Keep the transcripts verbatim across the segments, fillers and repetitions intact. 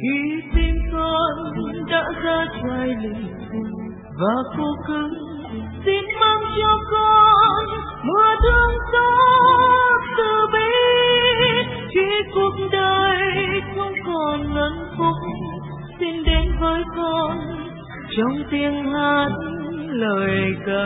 Khi tim con đã ra trái lì và khô cứng, xin mang cho con mùa thương xót từ bi. Khi cuộc đời không còn hạnh phúc, xin đến với con trong tiếng hát lời ca.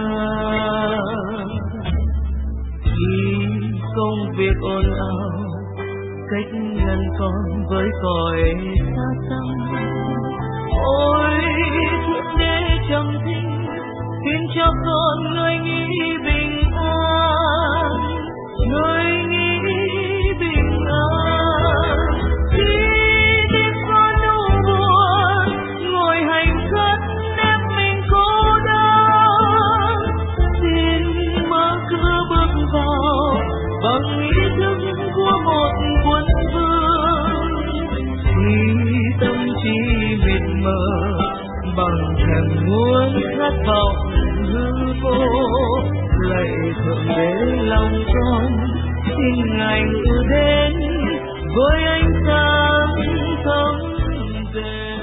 Khi công việc ồn ào cách ngăn con với cõi xa xăm, ôi thượng đế trầm thinh xin cho con người nghĩ bình an, người nghĩ bình an. Khi tim con u buồn ngồi hành khất ép mình cô đơn, xin mở cửa bước vào bằng ý thức của một quân vương. Khi tâm trí mịt mờ bằng thèm muốn khát vọng hư vô, lạy thượng đế lòng con xin ngài ngự đến với ánh sáng thấm về.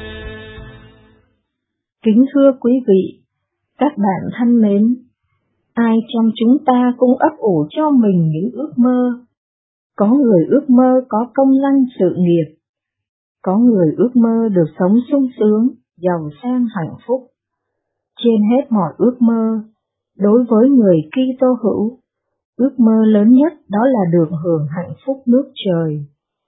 Kính thưa quý vị, các bạn thân mến, ai trong chúng ta cũng ấp ủ cho mình những ước mơ. Có người ước mơ có công danh sự nghiệp, có người ước mơ được sống sung sướng, giàu sang hạnh phúc. Trên hết mọi ước mơ, đối với người Kitô hữu, ước mơ lớn nhất đó là được hưởng hạnh phúc nước trời.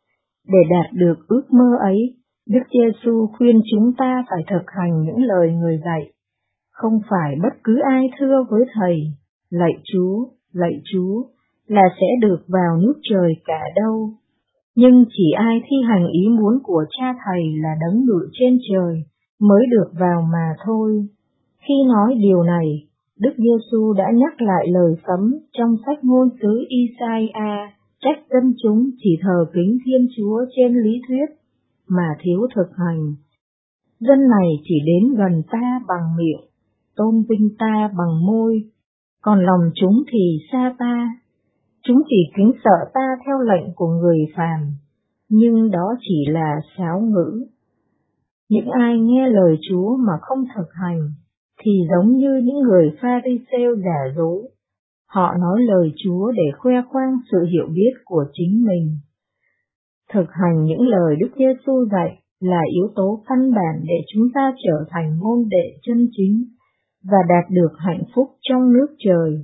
Để đạt được ước mơ ấy, Đức Giêsu khuyên chúng ta phải thực hành những lời người dạy. Không phải bất cứ ai thưa với Thầy, lạy Chúa, lạy Chúa, là sẽ được vào nước trời cả đâu. Nhưng chỉ ai thi hành ý muốn của Cha Thầy là đấng ngự trên trời mới được vào mà thôi. Khi nói điều này, Đức Giêsu đã nhắc lại lời sấm trong sách ngôn sứ Isaiah trách dân chúng chỉ thờ kính Thiên Chúa trên lý thuyết mà thiếu thực hành. Dân này chỉ đến gần ta bằng miệng, tôn vinh ta bằng môi, còn lòng chúng thì xa ta. Chúng chỉ kính sợ ta theo lệnh của người phàm, nhưng đó chỉ là sáo ngữ. Những ai nghe lời Chúa mà không thực hành, thì giống như những người Pha-ri-sêu giả dối. Họ nói lời Chúa để khoe khoang sự hiểu biết của chính mình. Thực hành những lời Đức Giêsu dạy là yếu tố căn bản để chúng ta trở thành môn đệ chân chính và đạt được hạnh phúc trong nước trời.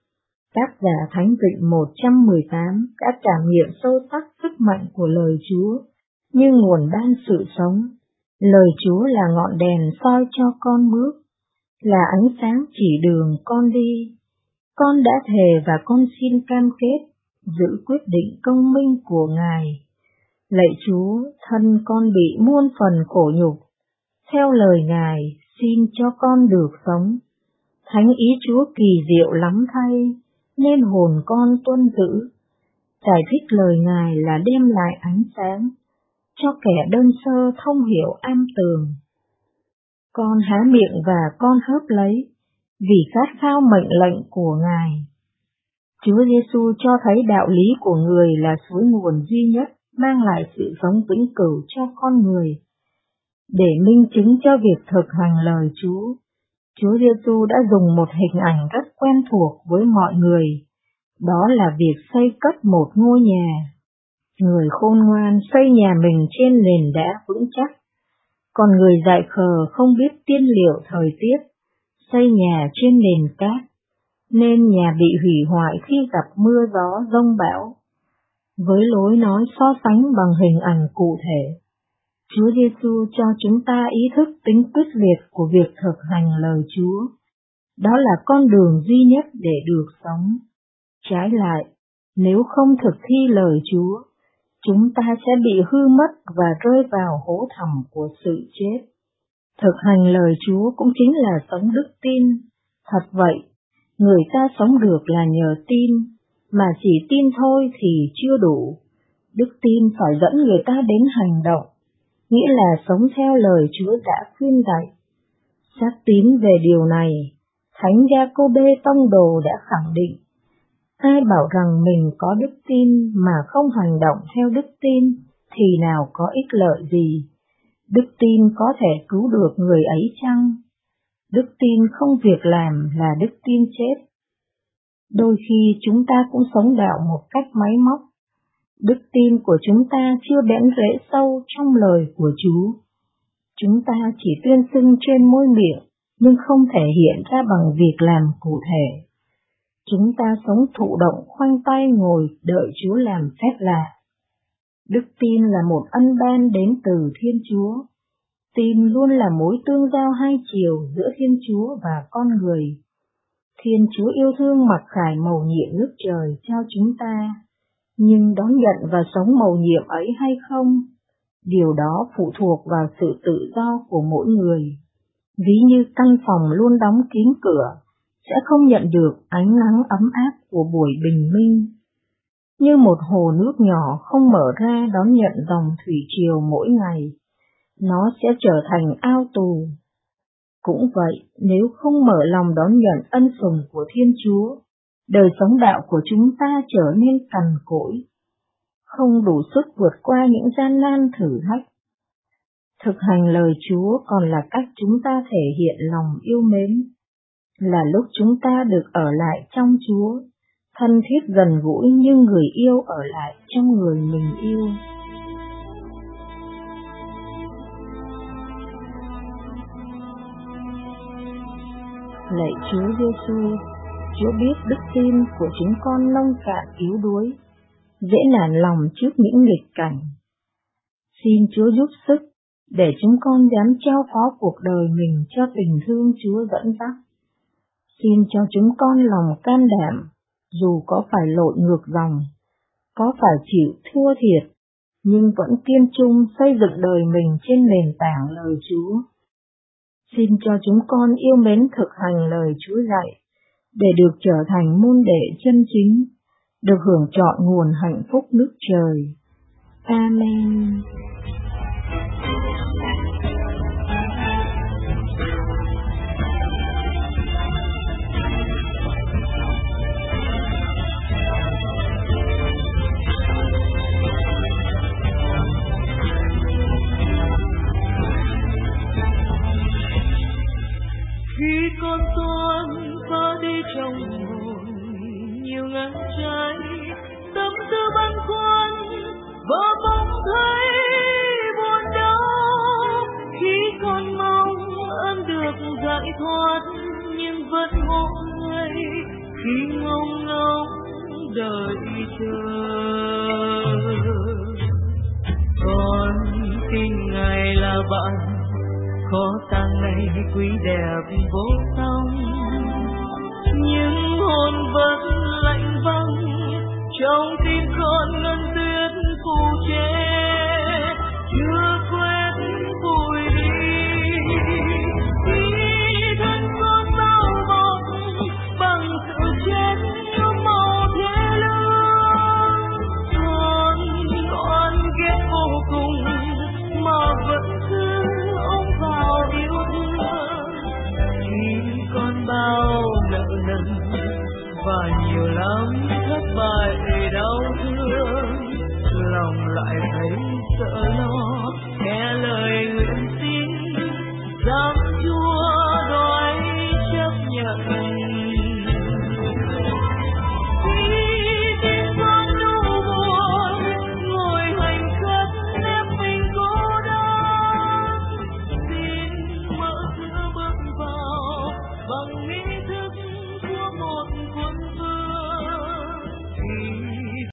Tác giả Thánh Vịnh một trăm mười tám đã cảm nghiệm sâu sắc sức mạnh của lời Chúa như nguồn ban sự sống. Lời Chúa là ngọn đèn soi cho con bước, là ánh sáng chỉ đường con đi. Con đã thề và con xin cam kết giữ quyết định công minh của Ngài. Lạy Chúa, thân con bị muôn phần khổ nhục, theo lời Ngài xin cho con được sống. Thánh ý Chúa kỳ diệu lắm thay, nên hồn con tuân giữ. Giải thích lời Ngài là đem lại ánh sáng, cho kẻ đơn sơ thông hiểu am tường. Con há miệng và con hớp lấy, vì khát khao mệnh lệnh của Ngài. Chúa Giêsu cho thấy đạo lý của người là suối nguồn duy nhất mang lại sự sống vĩnh cửu cho con người. Để minh chứng cho việc thực hành lời Chúa, Chúa Giêsu đã dùng một hình ảnh rất quen thuộc với mọi người, đó là việc xây cất một ngôi nhà. Người khôn ngoan xây nhà mình trên nền đá vững chắc, còn người dại khờ không biết tiên liệu thời tiết, xây nhà trên nền cát, nên nhà bị hủy hoại khi gặp mưa gió giông bão. Với lối nói so sánh bằng hình ảnh cụ thể, Chúa Giêsu cho chúng ta ý thức tính quyết liệt của việc thực hành lời Chúa. Đó là con đường duy nhất để được sống. Trái lại, nếu không thực thi lời Chúa, chúng ta sẽ bị hư mất và rơi vào hố thẳm của sự chết. Thực hành lời Chúa cũng chính là sống đức tin. Thật vậy, người ta sống được là nhờ tin, mà chỉ tin thôi thì chưa đủ. Đức tin phải dẫn người ta đến hành động, nghĩa là sống theo lời Chúa đã khuyên dạy. Xác tín về điều này, Thánh Gia-cô-bê Tông Đồ đã khẳng định, ai bảo rằng mình có đức tin mà không hành động theo đức tin thì nào có ích lợi gì? Đức tin có thể cứu được người ấy chăng? Đức tin không việc làm là đức tin chết. Đôi khi chúng ta cũng sống đạo một cách máy móc. Đức tin của chúng ta chưa bén rễ sâu trong lời của Chúa. Chúng ta chỉ tuyên xưng trên môi miệng, nhưng không thể hiện ra bằng việc làm cụ thể. Chúng ta sống thụ động khoanh tay ngồi đợi Chúa làm phép lạ. Đức tin là một ân ban đến từ Thiên Chúa. Tin luôn là mối tương giao hai chiều giữa Thiên Chúa và con người. Thiên Chúa yêu thương mặc khải mầu nhiệm nước trời cho chúng ta, nhưng đón nhận và sống mầu nhiệm ấy hay không, điều đó phụ thuộc vào sự tự do của mỗi người. Ví như căn phòng luôn đóng kín cửa, sẽ không nhận được ánh nắng ấm áp của buổi bình minh. Như một hồ nước nhỏ không mở ra đón nhận dòng thủy triều mỗi ngày, nó sẽ trở thành ao tù. Cũng vậy, nếu không mở lòng đón nhận ân sủng của Thiên Chúa, đời sống đạo của chúng ta trở nên cằn cỗi, không đủ sức vượt qua những gian nan thử thách. Thực hành lời Chúa còn là cách chúng ta thể hiện lòng yêu mến, là lúc chúng ta được ở lại trong Chúa, thân thiết gần gũi như người yêu ở lại trong người mình yêu. Lạy Chúa Giêsu, Chúa biết đức tin của chúng con nông cạn yếu đuối, dễ nản lòng trước những nghịch cảnh. Xin Chúa giúp sức để chúng con dám trao phó cuộc đời mình cho tình thương Chúa dẫn dắt. Xin cho chúng con lòng can đảm, dù có phải lội ngược dòng, có phải chịu thua thiệt, nhưng vẫn kiên trung xây dựng đời mình trên nền tảng lời Chúa. Xin cho chúng con yêu mến thực hành lời Chúa dạy, để được trở thành môn đệ chân chính, được hưởng trọn nguồn hạnh phúc nước trời. Amen. Khi con xuân phá đi trong hồn nhiều ngàn trái, tâm tư băn khoăn và bỗng thấy buồn đau. Khi con mong ơn được giải thoát nhưng vẫn ngộ ngây, khi ngông ngóng đợi chờ. Con tin Ngài là bạn khó tàng ngày quý đẹp vô song, nhưng hồn vẫn lạnh vắng trong tim con ngân tuyết phù che.